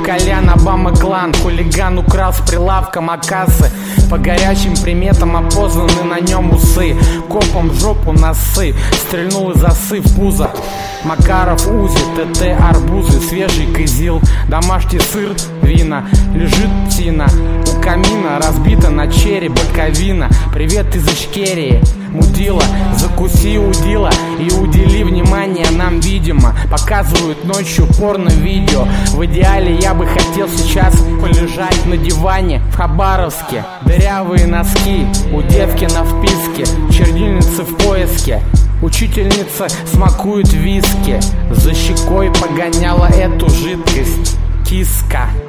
Колян, Обама клан. Хулиган украл с прилавка макасы. По горячим приметам опознаны на нем усы. Копом в жопу носы, стрельнул из осы в пузо. Макаров Узи, ТТ арбузы, свежий кызил, домашний сыр, вина. Лежит птина у камина, разбита на черри боковина. Привет из Ичкерии, мудила, закуси удила и удели внимание нам, видимо. Показывают ночью порно-видео. В идеале я бы хотел сейчас полежать на диване в Хабаровске. Дырявые носки у девки на вписке, чернильницы в поиске. Учительница смакует виски, за щекой погоняла эту жидкость киска.